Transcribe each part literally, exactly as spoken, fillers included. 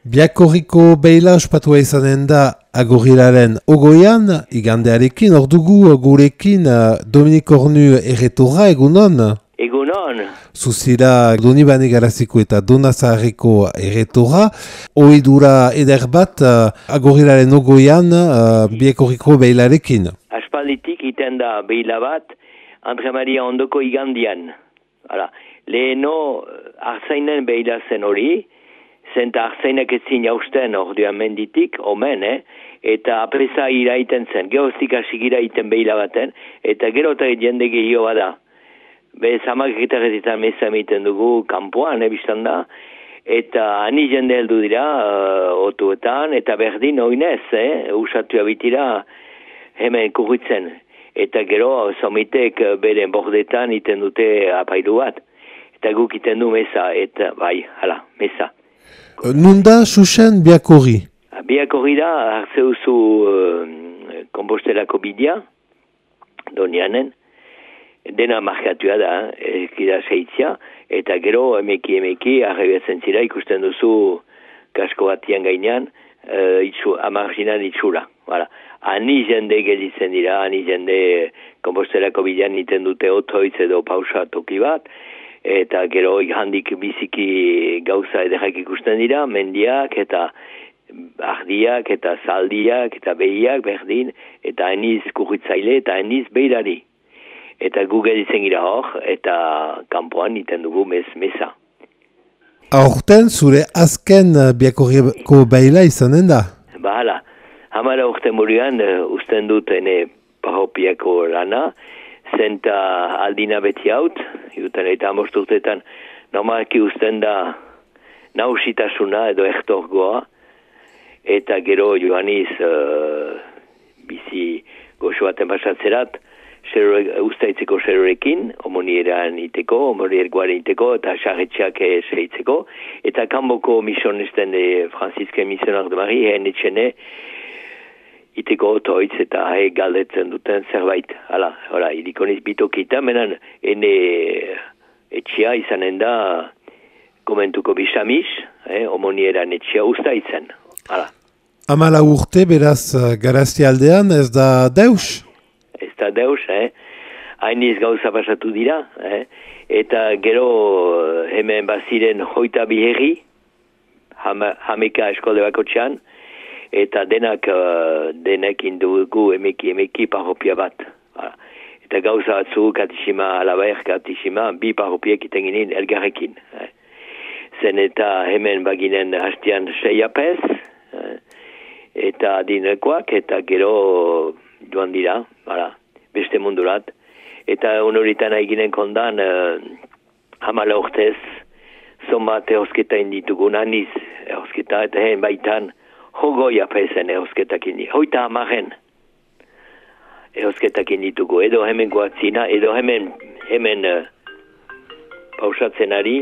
Biakorriko beila ospatua izanen da agorilaren ogoian, igandearekin, ordugu gurekin Dominik Ornu erretorra, egunon? Egunon. Zuzira Donibane Garaziko eta Donazaharreko erretorra, ohidura eder bat agorilaren ogoian Biakorriko beilarekin. Aspalditik iten da beila bat, Andre Maria ondoko igandian. Hala, leheno arzainen beila zen hori, zenta arzainak ezin jausten orduan menditik, omen, eh? Eta apresa iraiten zen, geoztik asik iraiten beila baten, eta gero eta jende gehio bada. Be, zamak egitarretetan meza emiten dugu kanpoan, ebistan da, eta ani jende heldu dira, uh, otuetan, eta berdin oinez, eh? Usatu abitira hemen kurritzen. Eta gero, somitek beren bordetan iten dute apailu bat. Eta guk iten du meza, eta bai, hala, meza. Nunda, Xuxen, Biakorri? Biakorri da, hartzeuzu uh, kompostelako bidea, donianen, dena markatua da, ekida seitzia, eta gero emeki emeki arrebeatzen zira ikusten duzu kasko batian gainean, uh, itxu, amarginan itxura. Voilà. Ani jende gelditzen dira, ani jende kompostelako bidean iten dute otoitz edo pausa toki bat, eta gero handik biziki gauza ederrak ikusten dira, mendiak eta ardiak eta zaldiak eta behiak berdin, eta eniz kurritzaile eta eniz beirari. Eta gu gelditzen gira hor, eta kanpoan iten dugu mez, meza. Aurten zure azken Biakorriko beila izanen da? Ba hala, hamara urte murian uh, usten dut ene parropiako lana, zenta aldina beti haut, jutan eta amosturtetan normalki usten da nausitasuna edo ektorgoa, eta gero joaniz uh, bizi goxo baten pasatzerat, ustaitzeko xerorekin, omonieran iteko, omoniergoaren iteko, eta xarretxeak seitzeko, eta kanboko misionesten de Francisque Missionaire de Marie, heen etxene, iteko otoitz eta hae galdetzen duten zerbait. Hala, hala, irikoniz bitokita, menan, ene etxea izanen da komentuko bisamis, eh, omonieran etxea ustaitzen. Hala. Amala urte, beraz, Garazti aldean, ez da deus? Ez da deus, eh? Hainiz gauza pasatu dira, eh? Eta gero hemen baziren hoita biherri, hama, hameka eskole bako txan, eta denak, uh, denak indugu emeki emeki parropia bat. Hala. Eta gauza batzu, katishima, alabaer katishima, bi parropiek iten ginen elgarrekin. Eh? Zen eta hemen baginen hastian sei apez, eh? Eta dinekoak, eta gero joan dira, hala, beste mundurat. Eta honoritan eginen kondan, uh, hamala urtez, zonbat erosketa inditugun, aniz erosketa, eta hen baitan, hogoi apezen erosketak indi, hoita amaren erosketak inditugu, edo hemen guatzina, edo hemen, hemen uh, pausatzen ari,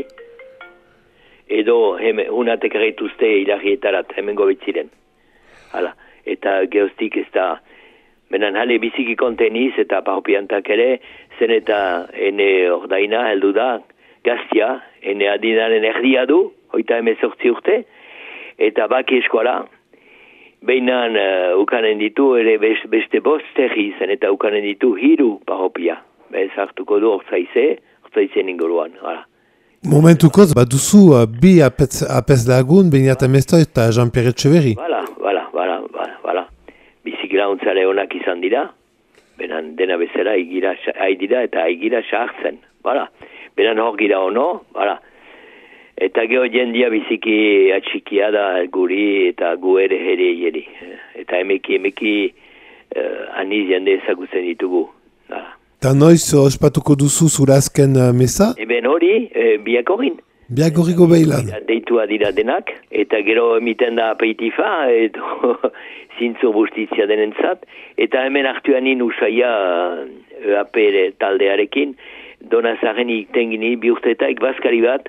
edo hemen unatek erretuzte hilarrietarat, hemen gobetziren. Hala, eta geostik ez da, benan hale biziki konteniz eta parropiantak ere, zen eta ene ordaina heldu da, gaztia, ene adinaren erdia du, hoita emezortzi urte, eta baki eskola, behinan uh, ukanen ditu, ere beste bost terri zen, eta ukanen ditu hiru parropia. Bez hartuko du ortsaize, ortsaizen inguruan, hala. Momentukoz, bat duzu uh, bi apez, apez lagun, Beniat Amesto eta Jean-Pierre Etxeberri. Vala, vala, vala, vala, vala. Bizikila ontzale honak izan dira, benan dena bezala aigira, aidira eta aigira sartzen, vala. Benan hor gira ono, vala. Eta geho jendia biziki atxikia da guri eta gu ere ere ere. Eta emeki emeki uh, aniz jende ezagutzen ditugu. Hala. Eta noiz ospatuko duzu zure azken uh, meza? Eben hori, e, Biakorrin. Biakorriko beilan. Deitua dira denak, eta gero emiten da apeitifa, edo zintzo bustizia denentzat, eta hemen hartuanin usaia uh, apere taldearekin, Donazaren ikten gini bi urtetaik bazkari bat,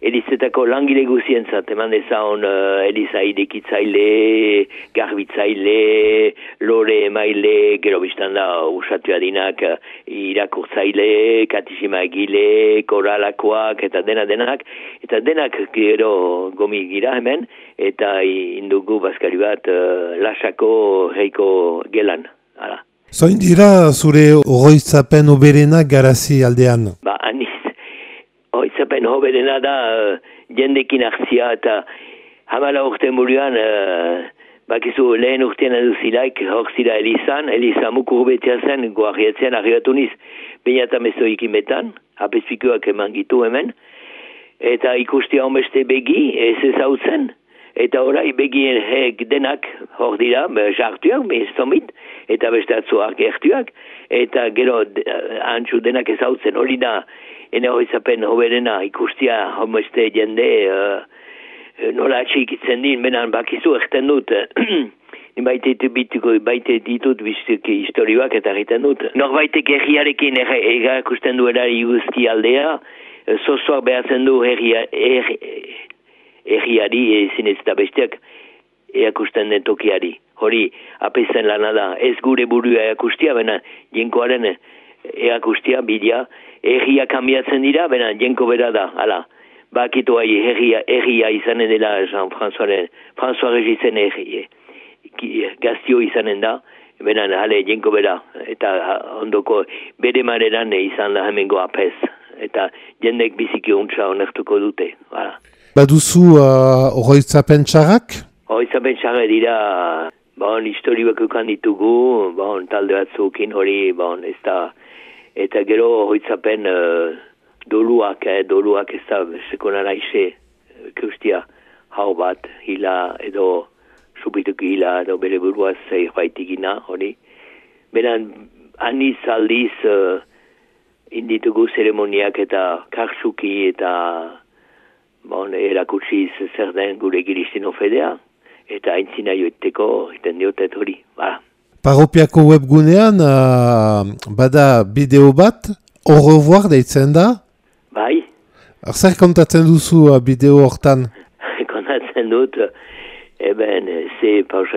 elizetako langile guzientzat, eman dezaun uh, eliza idekitzaile, garbitzaile, lore emaile, gero biztan da usatu adinak uh, irakurtzaile, katisima egile, koralakoak, eta dena denak, eta denak gero gomi gira hemen, eta indugu bazkari bat uh, lasako reiko gelan, hala. Zoin dira zure oroitzapen oberenak Garazi aldean? Ba, aniz. Hoitzapen hoberena da uh, jendekin hartzia eta hamala urte muruan uh, bakizu lehen urtean eduzilaik hor zira elizan, eliza mukur betea zen, goarriatzen arribatu niz baina eta mezoikin betan, apezpikuak eman gitu hemen, eta ikustia honbeste begi ez ezautzen, eta orai begien hek denak hor dira, jartuak, bezomit, eta beste atzuak gertuak, eta gero uh, antxu denak ezautzen, hori da, ene hoizapen hoberena ikustia homeste jende uh, nola atxikitzen din, benan bakizu egiten dut, baite ditut biztuki historioak eta egiten dut. Norbaitek erriarekin erakusten du erari guzti aldea, zozoak behatzen du erriari ezin ez da besteak erakusten den tokiari. Hori, apezen lana da, ez gure burua erakustia, bena jenkoaren erakustia, bidea, erria kambiatzen dira, bena jenko bera da, ala. Bakitu hai erria, erria izanen dela Jean-François, François Regizen erria, gaztio izanen da, bena hale jenko bera, eta ondoko bere mareran izan da hemengo apez, eta jendek biziki untsa onertuko dute, ala. Baduzu uh, oroitzapen txarrak? Oroitzapen txarrak dira, bon, historioak ukan ditugu, bon, talde batzukin hori, bon, ez da, eta gero hoitzapen uh, doluak, eh, doluak ez da sekona naize, kustia hau bat, hila edo supituki hila edo bere buruaz zei baitigina, hori. Beran, aniz aldiz uh, inditugu zeremoniak eta karsuki eta bon, erakutsiz zer den gure giristino fedea, eta aintzina joeteko iten diotet hori, bara. Parropiako webgunean uh, bada bideo bat, au revoir deitzen da? Bai. Zer kontatzen duzu uh, bideo hortan? Kontatzen dut, eben, ze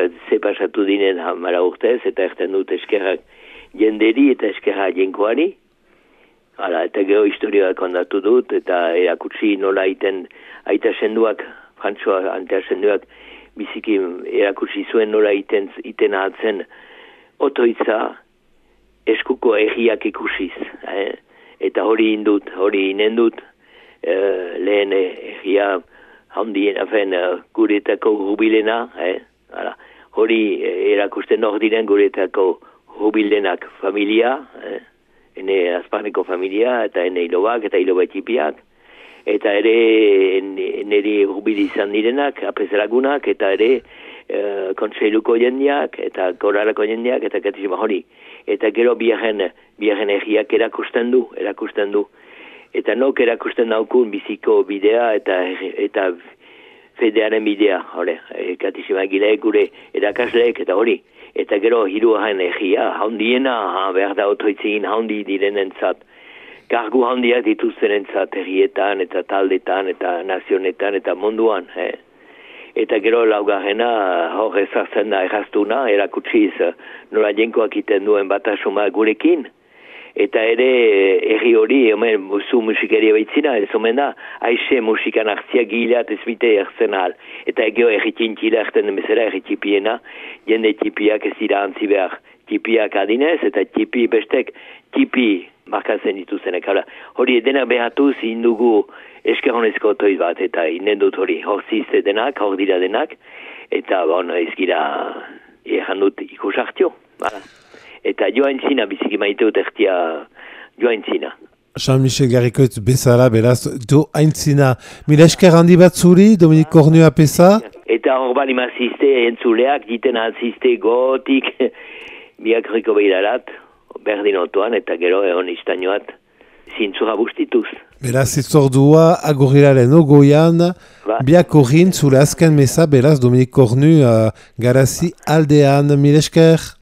pasatu dinen hamara urtez, eta erten dut eskerrak jenderi eta eskerra jenkoari. Hala, eta gero historioa kontatu dut, eta erakutsi nola iten aita senduak, Frantsoa antea senduak, biziki erakutsi zuen nola iten, iten ahatzen otoitza eskuko egiak ikusiz. Eh? Eta hori indut, hori inendut, eh, lehen egia handien, afen, guretako jubilena, eh? Hala, hori erakusten hor diren guretako jubilenak familia, eh? Ene azparneko familia, eta ene hilobak, eta hiloba etxipiak, eta ere niri jubil izan direnak, apezeragunak, eta ere Uh, kontseiluko jendeak, eta koralako jendeak, eta katisima hori. Eta gero biaren, biaren egiak erakusten du, erakusten du. Eta nok erakusten daukun biziko bidea, eta eta fedearen bidea, hori. E, katisima gile gure erakasleek, eta hori. Eta gero hiruaren egia, handiena, ha, behar da otoitzin handi direnentzat. Kargu handiak dituztenentzat egietan, eta taldetan, eta nazionetan, eta munduan, eh? Eta gero laugarrena hor ezartzen da erraztuna, erakutsiz nola jenkoak iten duen batasuma gurekin. Eta ere erri hori, omen, zu musikeria baitzina, ez omen da, aixe musikan hartzia gileat ez bite erzen ahal. Eta egeo erri txintila erten demezera, erri txipiena, jende txipiak ez dira antzi behar. Txipiak adinez, eta txipi bestek, txipi markatzen dituzenek. Hori edena behatuz indugu eskeronezko toiz bat, eta inendut hori, hor zizte denak, hor dira denak, eta bon, ez gira egan dut ikusartio. Bala. Eta joan zina, biziki maiteut ertia joan zina. Jean-Michel Garrikoitz bezala, beraz, do aintzina. Mila esker handi bat zuri, Dominik Kornu apesa? Eta hor bali mazizte, entzuleak, diten azizte gotik, biak riko behirarat, berdin otoan, eta gero egon iztainoat, zintzura bustituz. Beraz, itzordua, agorilaren ogoian, ba. Biak horrin, zure azken meza, beraz, Dominik Kornu, uh, Garazi aldean, mila esker.